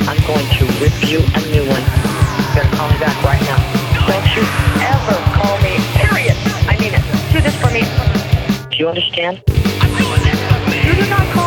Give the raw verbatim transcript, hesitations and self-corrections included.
I'm going to rip you a new one. You're gonna call me back right now. Don't you ever call me, period. I mean it. Do this for me. Do you understand? I'm doing this for me. You do not